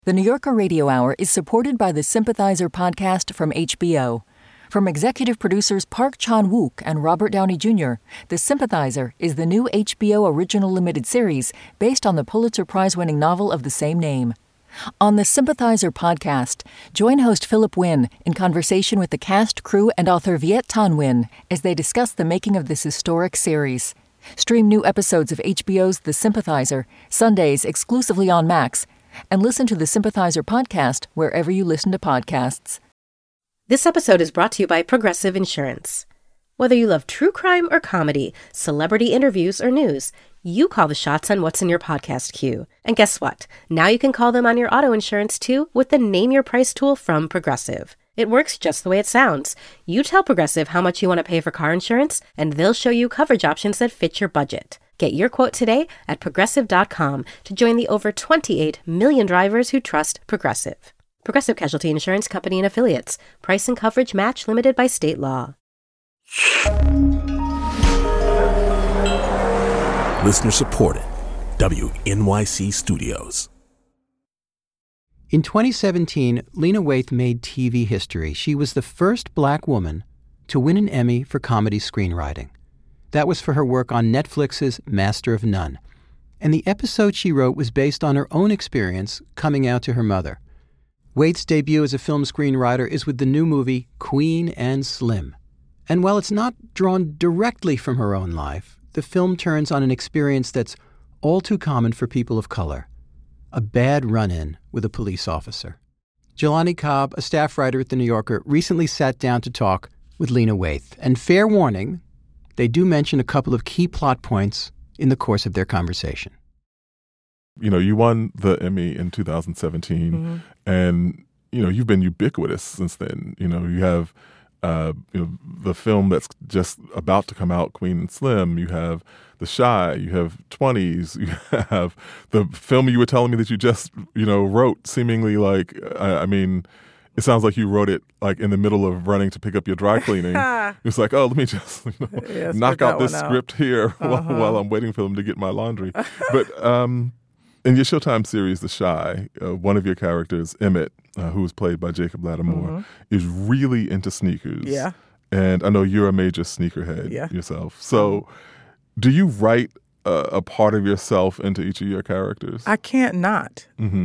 The New Yorker Radio Hour is supported by the Sympathizer podcast from HBO. From executive producers Park Chan-wook and Robert Downey Jr., The Sympathizer is the new HBO original limited series based on the Pulitzer Prize-winning novel of the same name. On the Sympathizer podcast, join host Philip Wynn in conversation with the cast, crew, and author Viet Thanh Nguyen as they discuss the making of this historic series. Stream new episodes of HBO's The Sympathizer, Sundays exclusively on Max, and listen to the Sympathizer podcast wherever you listen to podcasts. This episode is brought to you by Progressive Insurance. Whether you love true crime or comedy, celebrity interviews or news, you call the shots on what's in your podcast queue. And guess what? Now you can call them on your auto insurance too with the Name Your Price tool from Progressive. It works just the way it sounds. You tell Progressive how much you want to pay for car insurance, and they'll show you coverage options that fit your budget. Get your quote today at Progressive.com to join the over 28 million drivers who trust Progressive. Progressive Casualty Insurance Company and Affiliates. Price and coverage match limited by state law. Listener supported. WNYC Studios. In 2017, Lena Waithe made TV history. She was the first Black woman to win an Emmy for comedy screenwriting. That was for her work on Netflix's Master of None. And the episode she wrote was based on her own experience coming out to her mother. Waithe's debut as a film screenwriter is with the new movie Queen and Slim. And while it's not drawn directly from her own life, the film turns on an experience that's all too common for people of color: a bad run-in with a police officer. Jelani Cobb, a staff writer at The New Yorker, recently sat down to talk with Lena Waithe. And fair warning, they do mention a couple of key plot points in the course of their conversation. You know, you won the Emmy in 2017, and, you know, you've been ubiquitous since then. You know, you have, the film that's just about to come out, Queen and Slim. You have The Chi. You have 20s. You have the film you were telling me that you just, wrote, seemingly like, it sounds like you wrote it like in the middle of running to pick up your dry cleaning. It's like, oh, let me just knock out this script here while I'm waiting for them to get my laundry. But in your Showtime series, The Chi, one of your characters, Emmett, who was played by Jacob Lattimore, is really into sneakers. Yeah. And I know you're a major sneakerhead yourself. So do you write a part of yourself into each of your characters? I can't not,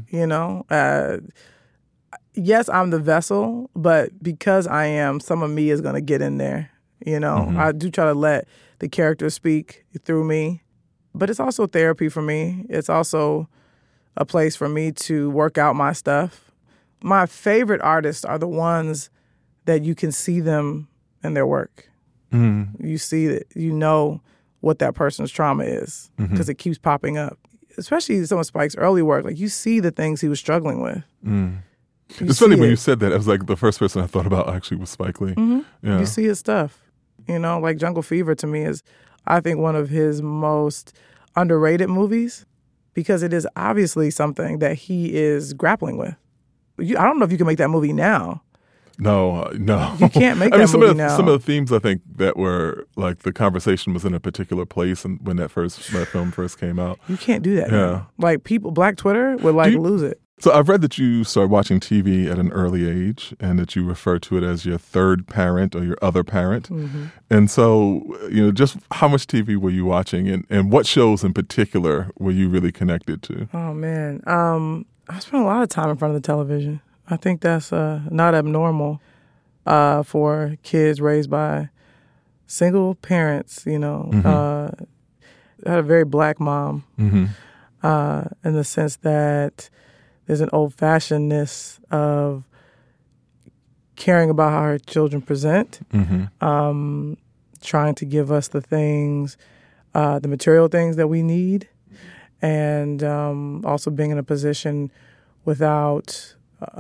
yes, I'm the vessel, but because I am, some of me is going to get in there. I do try to let the characters speak through me, but it's also therapy for me. It's also a place for me to work out my stuff. My favorite artists are the ones that you can see them in their work. You see it, you know what that person's trauma is because it keeps popping up. Especially some of Spike's early work, like you see the things he was struggling with. It's funny when you said that. I was like, the first person I thought about actually was Spike Lee. Yeah. You see his stuff. Like Jungle Fever to me is, I think, one of his most underrated movies because it is obviously something that he is grappling with. I don't know if you can make that movie now. No. You can't make that movie now. Some of the themes, I think, that were, like, the conversation was in a particular place and when that film first came out. You can't do that now. Like, Black Twitter would, lose it. So I've read that you started watching TV at an early age and that you refer to it as your third parent or your other parent. And so, just how much TV were you watching and what shows in particular were you really connected to? Oh, man. I spent a lot of time in front of the television. I think that's not abnormal for kids raised by single parents, I had a very Black mom in the sense that there's an old-fashionedness of caring about how her children present, trying to give us the things, the material things that we need, and also being in a position without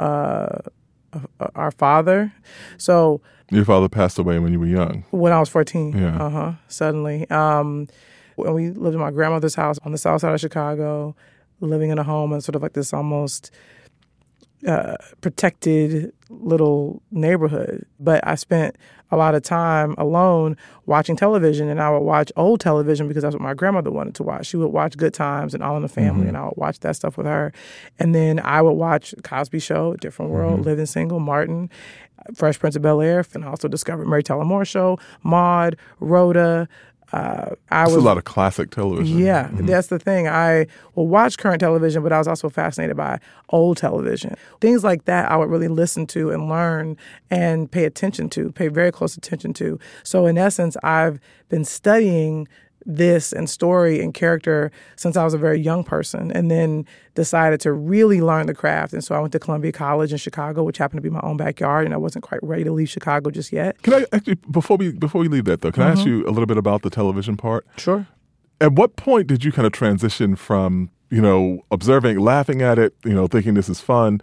our father. So your father passed away when you were young. When I was 14. Yeah. Suddenly. When we lived in my grandmother's house on the south side of Chicago, living in a home and sort of like this almost protected little neighborhood. But I spent a lot of time alone watching television, and I would watch old television because that's what my grandmother wanted to watch. She would watch Good Times and All in the Family, and I would watch that stuff with her. And then I would watch Cosby Show, Different World, Living Single, Martin, Fresh Prince of Bel-Air, and I also discovered Mary Tyler Moore Show, Maude, Rhoda. That's a lot of classic television. Yeah, that's the thing. I will watch current television, but I was also fascinated by old television. Things like that I would really listen to and learn and pay very close attention to. So in essence, I've been studying this and story and character since I was a very young person, and then decided to really learn the craft. And so I went to Columbia College in Chicago, which happened to be my own backyard, and I wasn't quite ready to leave Chicago just yet. Can I actually, before we leave that though, can I ask you a little bit about the television part? Sure. At what point did you kind of transition from, observing, laughing at it, thinking this is fun,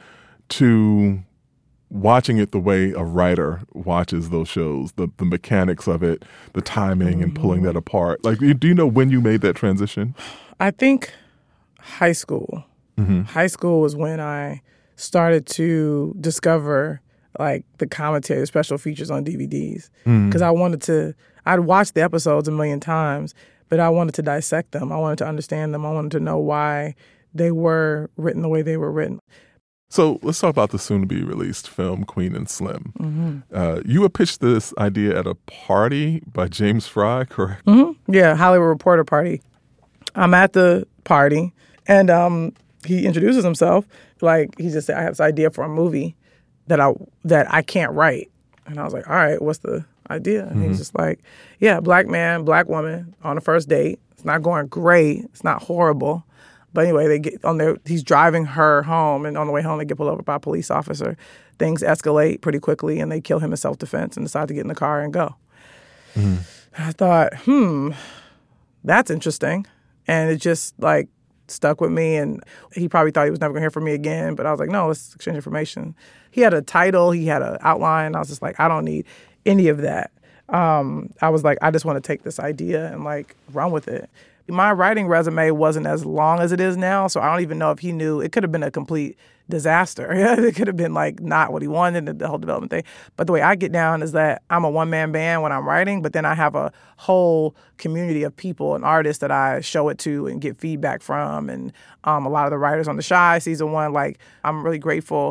to watching it the way a writer watches those shows, the mechanics of it, the timing and pulling that apart? Like, do you know when you made that transition? I think high school. High school was when I started to discover like the commentary, the special features on DVDs. Because I'd watched the episodes a million times, but I wanted to dissect them. I wanted to understand them. I wanted to know why they were written the way they were written. So let's talk about the soon-to-be-released film, Queen and Slim. You were pitched this idea at a party by James Fry, correct? Yeah, Hollywood Reporter party. I'm at the party, and he introduces himself. Like, he just said, I have this idea for a movie that I can't write. And I was like, all right, what's the idea? And he's just like, yeah, black man, black woman on a first date. It's not going great. It's not horrible. But anyway, they get on there. He's driving her home, and on the way home, they get pulled over by a police officer. Things escalate pretty quickly, and they kill him in self-defense and decide to get in the car and go. I thought, that's interesting. And it just, like, stuck with me. And he probably thought he was never going to hear from me again. But I was like, no, let's exchange information. He had a title. He had an outline. I was just like, I don't need any of that. I was like, I just want to take this idea and, like, run with it. My writing resume wasn't as long as it is now, so I don't even know if he knew. It could have been a complete disaster. It could have been, like, not what he wanted, the whole development thing. But the way I get down is that I'm a one-man band when I'm writing, but then I have a whole community of people and artists that I show it to and get feedback from. And a lot of the writers on The Chi season 1, like, I'm really grateful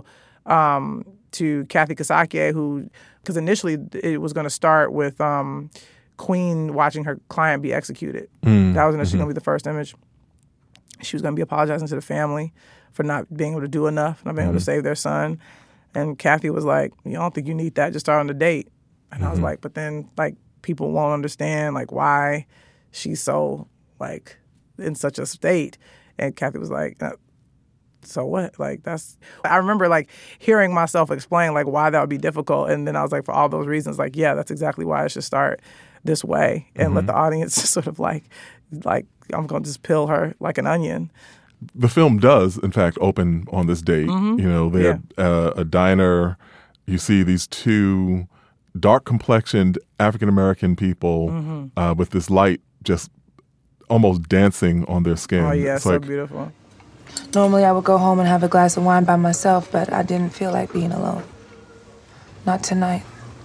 to Kathy Kasake, who, because initially it was going to start with Queen watching her client be executed. That was initially going to be the first image. She was going to be apologizing to the family for not being able to do enough, not being able to save their son. And Kathy was like, you don't think you need that, just start on the date. And I was like, but then, like, people won't understand, like, why she's so, like, in such a state. And Kathy was like, so what? Like, I remember, like, hearing myself explain, like, why that would be difficult. And then I was like, for all those reasons, like, yeah, that's exactly why I should start this way and let the audience sort of like I'm going to just peel her like an onion. The film does, in fact, open on this date. They're a diner. You see these two dark-complexioned African-American people with this light just almost dancing on their skin. Oh, yeah, it's so like, beautiful. Normally I would go home and have a glass of wine by myself, but I didn't feel like being alone. Not tonight.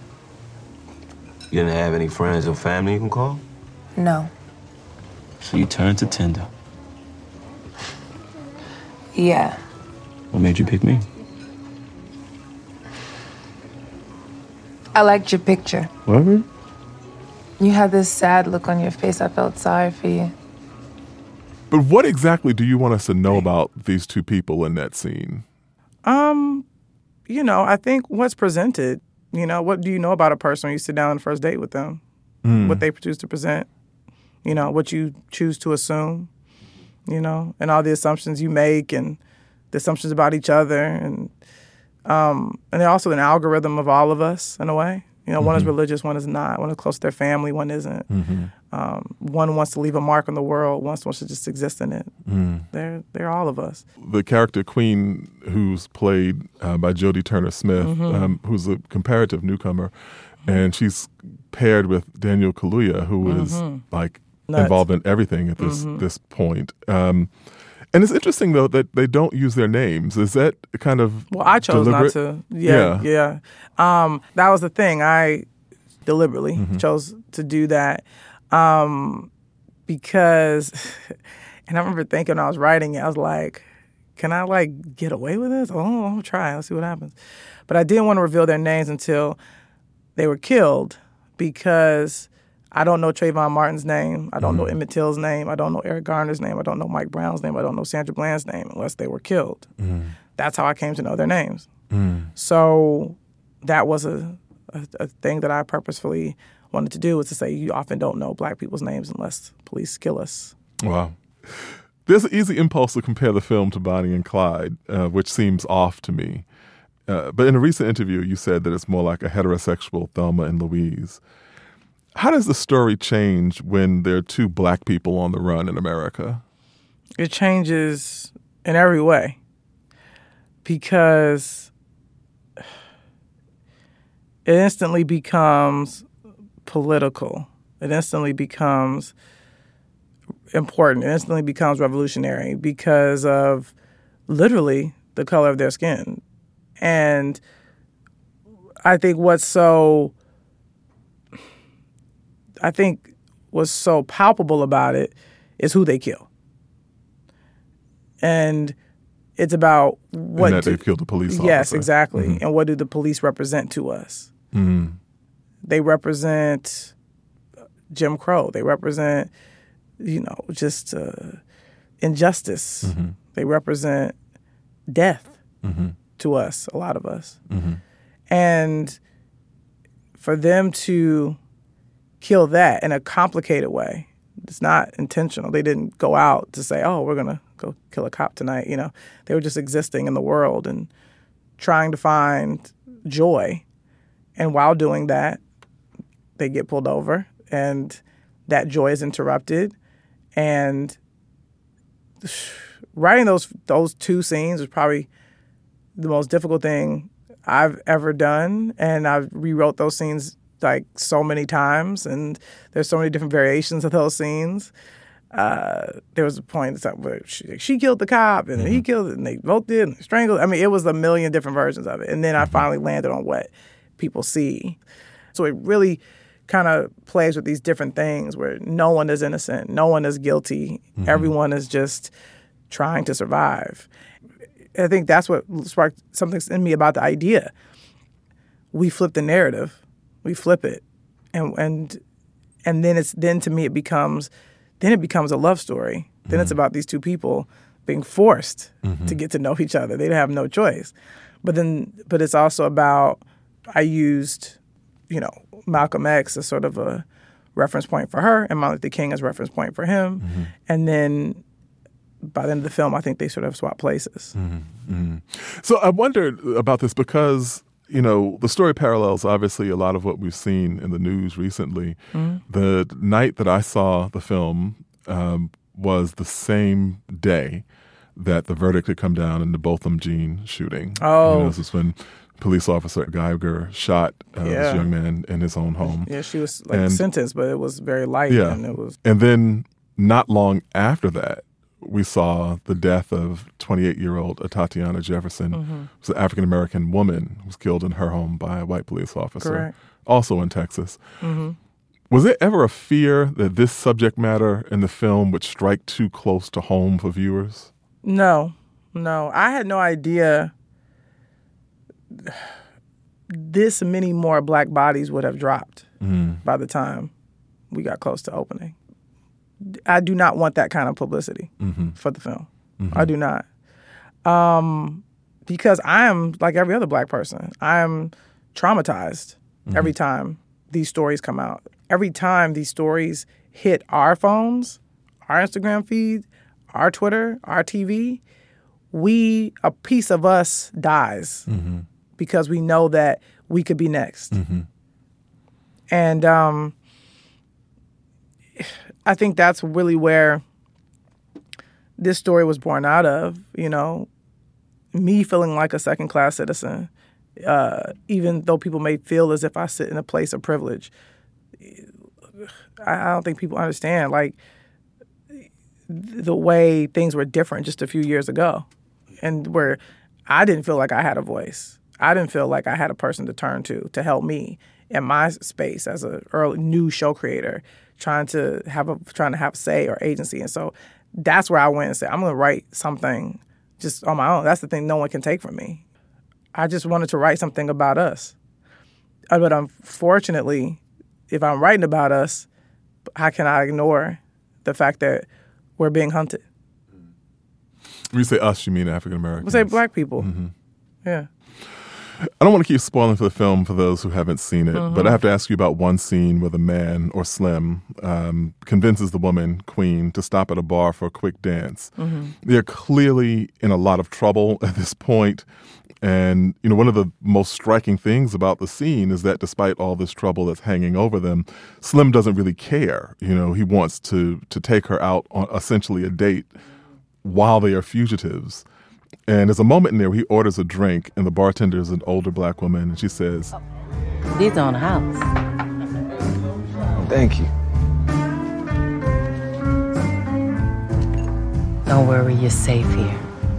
You didn't have any friends or family you can call? No. So you turned to Tinder? Yeah. What made you pick me? I liked your picture. What? You had this sad look on your face. I felt sorry for you. But what exactly do you want us to know about these two people in that scene? I think what's presented. What do you know about a person when you sit down on the first date with them? What they choose to present, what you choose to assume, and all the assumptions you make and the assumptions about each other. And they're also an algorithm of all of us in a way. One is religious, one is not. One is close to their family, one isn't. One wants to leave a mark on the world, one wants to just exist in it. They're all of us. The character Queen, who's played by Jodie Turner-Smith, who's a comparative newcomer, and she's paired with Daniel Kaluuya, who is like Nuts. involved in everything at this point. And it's interesting, though, that they don't use their names. Is that kind of Well, I chose deliberate? not to. Yeah. That was the thing. I deliberately chose to do that because, and I remember thinking when I was writing it, I was like, can I, like, get away with this? Oh, I'll try. Let's see what happens. But I didn't want to reveal their names until they were killed because I don't know Trayvon Martin's name. I don't know Emmett Till's name. I don't know Eric Garner's name. I don't know Mike Brown's name. I don't know Sandra Bland's name unless they were killed. That's how I came to know their names. So that was a thing that I purposefully wanted to do, was to say you often don't know Black people's names unless police kill us. Wow. There's an easy impulse to compare the film to Bonnie and Clyde, which seems off to me. But in a recent interview, you said that it's more like a heterosexual Thelma and Louise. How does the story change when there are two Black people on the run in America? It changes in every way because it instantly becomes political. It instantly becomes important. It instantly becomes revolutionary because of literally the color of their skin. And I think what's so palpable about it is who they kill. And it's about what... And that they've killed a police officer. Yes, exactly. And what do the police represent to us? They represent Jim Crow. They represent, just injustice. They represent death to us, a lot of us. And for them to kill that in a complicated way, it's not intentional. They didn't go out to say, oh, we're going to go kill a cop tonight. They were just existing in the world and trying to find joy. And while doing that, they get pulled over and that joy is interrupted. And writing those two scenes was probably the most difficult thing I've ever done. And I've rewrote those scenes like so many times, and there's so many different variations of those scenes. There was a point where she killed the cop, and he killed it, and they both did, and they strangled. I mean, it was a million different versions of it. And then I finally landed on what people see. So it really kind of plays with these different things where no one is innocent, no one is guilty, everyone is just trying to survive. I think that's what sparked something in me about the idea. We flip the narrative. We flip it, and then to me it becomes a love story. Then it's about these two people being forced to get to know each other. They have no choice. But it's also about, I used, Malcolm X as sort of a reference point for her, and Martin Luther King as a reference point for him, and then by the end of the film, I think they sort of swap places. So I wondered about this because, the story parallels obviously a lot of what we've seen in the news recently. The night that I saw the film was the same day that the verdict had come down in the Botham Jean shooting. Oh. This is when police officer Geiger shot this young man in his own home. Yeah, she was sentenced, but it was very light. Yeah. And And then not long after that, we saw the death of 28-year-old Tatiana Jefferson. It was an African-American woman who was killed in her home by a white police officer, Correct. Also in Texas. Was there ever a fear that this subject matter in the film would strike too close to home for viewers? No. I had no idea this many more Black bodies would have dropped by the time we got close to opening. I do not want that kind of publicity for the film. I do not. Because I am like every other Black person. I am traumatized every time these stories come out. Every time these stories hit our phones, our Instagram feed, our Twitter, our TV, a piece of us dies because we know that we could be next. And I think that's really where this story was born out of, me feeling like a second-class citizen, even though people may feel as if I sit in a place of privilege. I don't think people understand. Like, the way things were different just a few years ago, and where I didn't feel like I had a voice. I didn't feel like I had a person to turn to help me in my space as a early new show creator, trying to have say or agency. And so that's where I went and said, I'm going to write something just on my own. That's the thing no one can take from me. I just wanted to write something about us. But unfortunately, if I'm writing about us, how can I ignore the fact that we're being hunted? When you say us, you mean African Americans? We say black people. Mm-hmm. Yeah. I don't want to keep spoiling for the film for those who haven't seen it, but I have to ask you about one scene where the man, or Slim, convinces the woman, Queen, to stop at a bar for a quick dance. They're clearly in a lot of trouble at this point. And, you know, one of the most striking things about the scene is that despite all this trouble that's hanging over them, Slim doesn't really care. You know, he wants to take her out on essentially a date while they are fugitives. And there's a moment in there where he orders a drink, and the bartender is an older black woman, and she says, "These on the house." Thank you. Don't worry, you're safe here.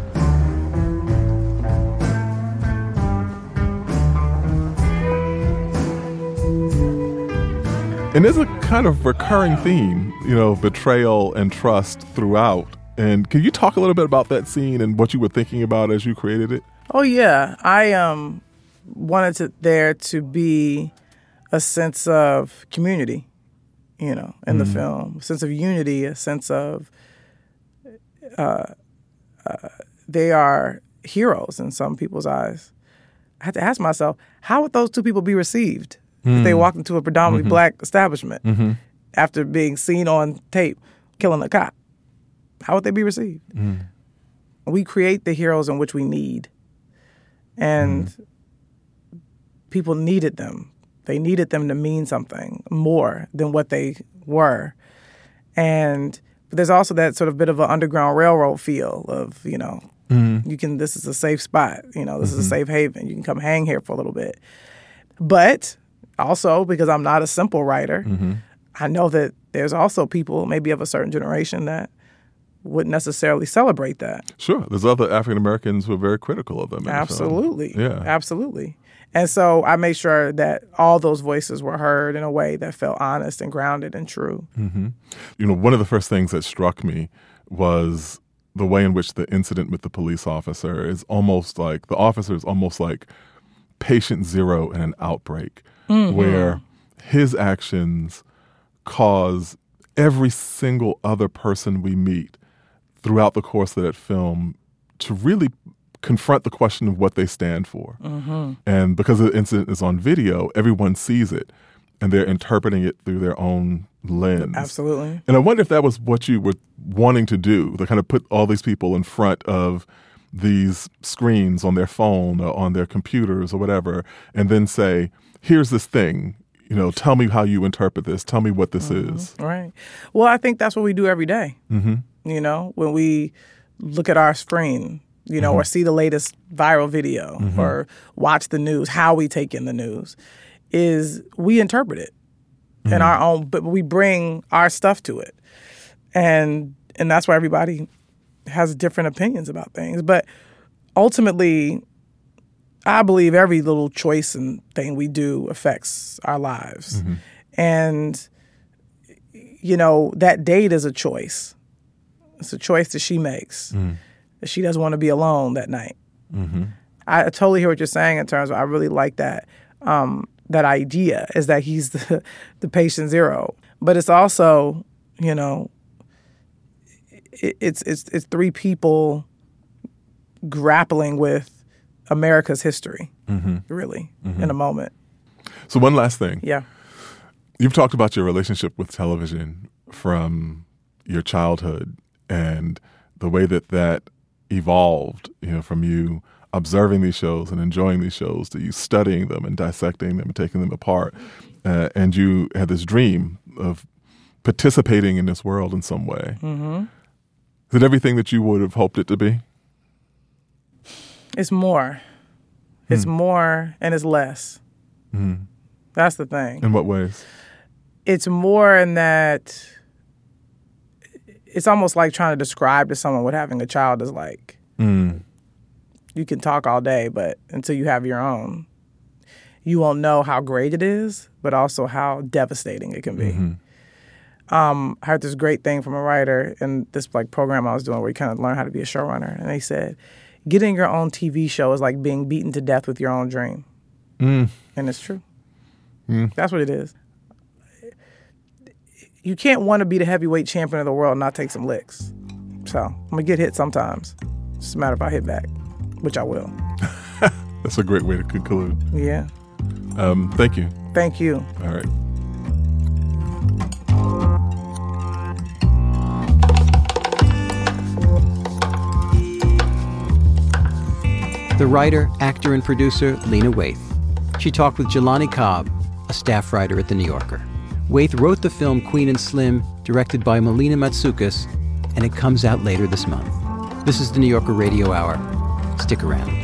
And there's a kind of recurring theme, you know, betrayal and trust throughout. And can you talk a little bit about that scene and what you were thinking about as you created it? Oh, yeah. I wanted there to be a sense of community, you know, in the film. A sense of unity, a sense of they are heroes in some people's eyes. I had to ask myself, how would those two people be received if they walked into a predominantly black establishment after being seen on tape killing a cop? How would they be received? We create the heroes in which we need. And people needed them. They needed them to mean something more than what they were. And there's also that sort of bit of an Underground Railroad feel of, you know, this is a safe spot. You know, this is a safe haven. You can come hang here for a little bit. But also, because I'm not a simple writer, I know that there's also people maybe of a certain generation that wouldn't necessarily celebrate that. Sure. There's other African Americans who are very critical of them. Absolutely. Yeah. Absolutely. And so I made sure that all those voices were heard in a way that felt honest and grounded and true. You know, one of the first things that struck me was the way in which the incident with the police officer is almost like, the officer is almost like patient zero in an outbreak, where his actions cause every single other person we meet throughout the course of that film to really confront the question of what they stand for. And because the incident is on video, everyone sees it, and they're interpreting it through their own lens. Absolutely. And I wonder if that was what you were wanting to do, to kind of put all these people in front of these screens on their phone or on their computers or whatever, and then say, here's this thing, you know, tell me how you interpret this. Tell me what this is. Right. Well, I think that's what we do every day. You know, when we look at our screen, you know, or see the latest viral video or watch the news, how we take in the news is we interpret it in our own, but we bring our stuff to it. And that's why everybody has different opinions about things. But ultimately, I believe every little choice and thing we do affects our lives. And, you know, that date is a choice. It's a choice that she makes. That she doesn't want to be alone that night. I totally hear what you're saying in terms of, I really like that, that idea is that he's the patient zero. But it's also, you know, it's three people grappling with America's history, really, in a moment. So one last thing. Yeah. You've talked about your relationship with television from your childhood and the way that evolved, you know, from you observing these shows and enjoying these shows to you studying them and dissecting them and taking them apart. And you had this dream of participating in this world in some way. Is it everything that you would have hoped it to be? It's more. It's more and it's less. That's the thing. In what ways? It's more in that it's almost like trying to describe to someone what having a child is like. You can talk all day, but until you have your own, you won't know how great it is, but also how devastating it can be. I heard this great thing from a writer in this like program I was doing where you kind of learn how to be a showrunner. And they said, getting your own TV show is like being beaten to death with your own dream. And it's true. That's what it is. You can't want to be the heavyweight champion of the world and not take some licks. So I'm going to get hit sometimes. It's just a matter if I hit back, which I will. That's a great way to conclude. Yeah. Thank you. Thank you. All right. The writer, actor, and producer, Lena Waithe. She talked with Jelani Cobb, a staff writer at The New Yorker. Waithe wrote the film Queen and Slim, directed by Melina Matsoukas, and it comes out later this month. This is The New Yorker Radio Hour. Stick around.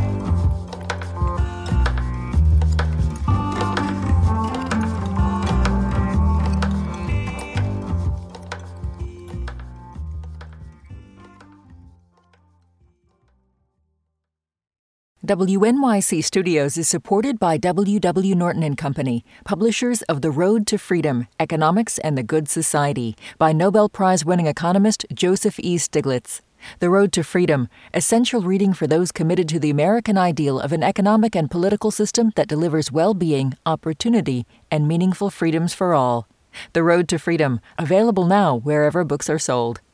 WNYC Studios is supported by W.W. Norton & Company, publishers of The Road to Freedom, Economics and the Good Society, by Nobel Prize-winning economist Joseph E. Stiglitz. The Road to Freedom, essential reading for those committed to the American ideal of an economic and political system that delivers well-being, opportunity, and meaningful freedoms for all. The Road to Freedom, available now wherever books are sold.